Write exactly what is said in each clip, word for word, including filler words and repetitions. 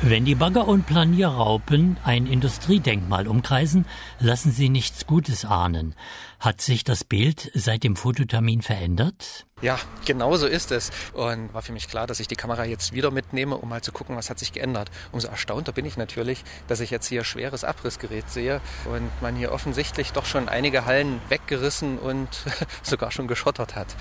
Wenn die Bagger- und Planierraupen ein Industriedenkmal umkreisen, lassen sie nichts Gutes ahnen. Hat sich das Bild seit dem Fototermin verändert? Ja, genau so ist es. Und war für mich klar, dass ich die Kamera jetzt wieder mitnehme, um mal zu gucken, was hat sich geändert. Umso erstaunter bin ich natürlich, dass ich jetzt hier schweres Abrissgerät sehe und man hier offensichtlich doch schon einige Hallen weggerissen und sogar schon geschottert hat.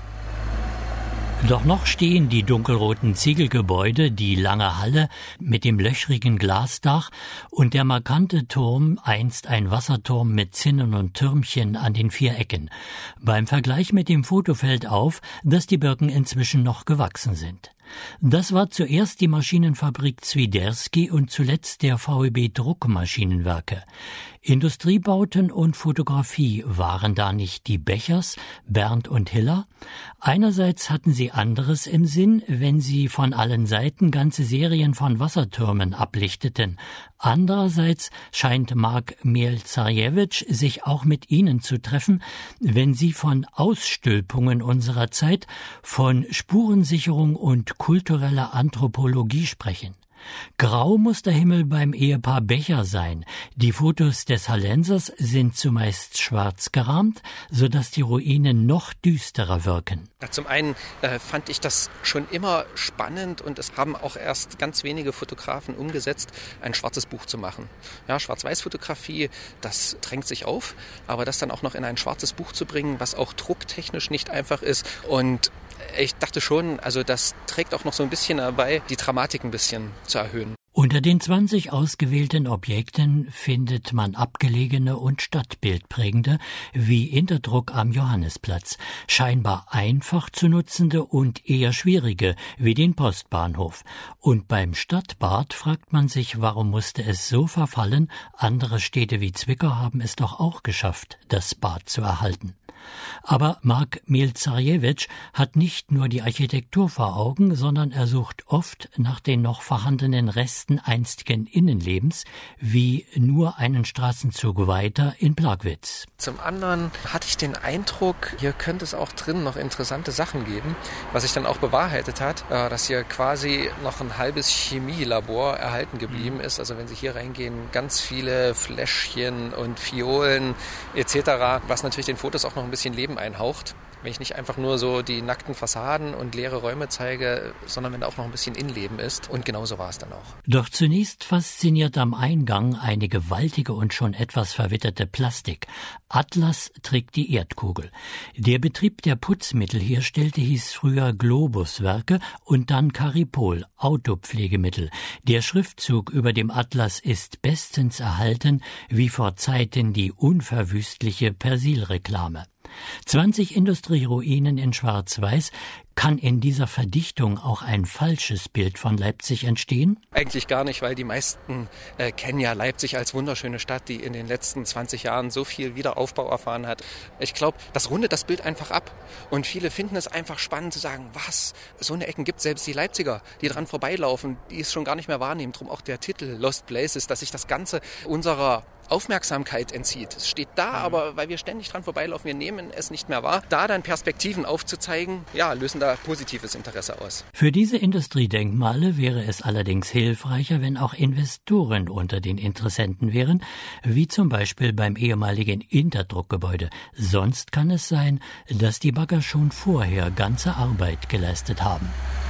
Doch noch stehen die dunkelroten Ziegelgebäude, die lange Halle mit dem löchrigen Glasdach und der markante Turm, einst ein Wasserturm mit Zinnen und Türmchen an den vier Ecken. Beim Vergleich mit dem Foto fällt auf, dass die Birken inzwischen noch gewachsen sind. Das war zuerst die Maschinenfabrik Zwiderski und zuletzt der V E B Druckmaschinenwerke. Industriebauten und Fotografie waren da nicht die Bechers, Berndt und Hiller? Einerseits hatten sie anderes im Sinn, wenn sie von allen Seiten ganze Serien von Wassertürmen ablichteten. Andererseits scheint Mark Mielzarjewitsch sich auch mit ihnen zu treffen, wenn sie von Ausstülpungen unserer Zeit, von Spurensicherung und kultureller Anthropologie sprechen. Grau muss der Himmel beim Ehepaar Becher sein. Die Fotos des Hallensers sind zumeist schwarz gerahmt, sodass die Ruinen noch düsterer wirken. Ja, zum einen äh, fand ich das schon immer spannend und es haben auch erst ganz wenige Fotografen umgesetzt, ein schwarzes Buch zu machen. Ja, Schwarz-Weiß-Fotografie, das drängt sich auf, aber das dann auch noch in ein schwarzes Buch zu bringen, was auch drucktechnisch nicht einfach ist. Und ich dachte schon, also das trägt auch noch so ein bisschen dabei, die Dramatik ein bisschen zu erhöhen. Unter den zwanzig ausgewählten Objekten findet man abgelegene und stadtbildprägende, wie Interdruck am Johannisplatz, scheinbar einfach zu nutzende und eher schwierige, wie den Postbahnhof. Und beim Stadtbad fragt man sich, warum musste es so verfallen? Andere Städte wie Zwickau haben es doch auch geschafft, das Bad zu erhalten. Aber Mark Mielzarjewitsch hat nicht nur die Architektur vor Augen, sondern er sucht oft nach den noch vorhandenen Resten einstigen Innenlebens, wie nur einen Straßenzug weiter in Plagwitz. Zum anderen hatte ich den Eindruck, hier könnte es auch drin noch interessante Sachen geben, was sich dann auch bewahrheitet hat, dass hier quasi noch ein halbes Chemielabor erhalten geblieben ist. Also wenn Sie hier reingehen, ganz viele Fläschchen und Fiolen et cetera, was natürlich den Fotos auch noch ein bisschen Leben einhaucht. Wenn ich nicht einfach nur so die nackten Fassaden und leere Räume zeige, sondern wenn da auch noch ein bisschen Innenleben ist. Und genauso war es dann auch. Doch zunächst fasziniert am Eingang eine gewaltige und schon etwas verwitterte Plastik. Atlas trägt die Erdkugel. Der Betrieb, der Putzmittel herstellte, hieß früher Globuswerke und dann Caripol, Autopflegemittel. Der Schriftzug über dem Atlas ist bestens erhalten, wie vor Zeiten die unverwüstliche Persil-Reklame. zwanzig Industrieruinen in Schwarz-Weiß. Kann in dieser Verdichtung auch ein falsches Bild von Leipzig entstehen? Eigentlich gar nicht, weil die meisten äh, kennen ja Leipzig als wunderschöne Stadt, die in den letzten zwanzig Jahren so viel Wiederaufbau erfahren hat. Ich glaube, das rundet das Bild einfach ab. Und viele finden es einfach spannend zu sagen, was, so eine Ecken gibt es, selbst die Leipziger, die dran vorbeilaufen, die es schon gar nicht mehr wahrnehmen. Drum auch der Titel Lost Places, dass sich das Ganze unserer Aufmerksamkeit entzieht. Es steht da, aber weil wir ständig dran vorbeilaufen, wir nehmen es nicht mehr wahr. Da dann Perspektiven aufzuzeigen, ja, lösen da positives Interesse aus. Für diese Industriedenkmale wäre es allerdings hilfreicher, wenn auch Investoren unter den Interessenten wären, wie zum Beispiel beim ehemaligen Interdruckgebäude. Sonst kann es sein, dass die Bagger schon vorher ganze Arbeit geleistet haben.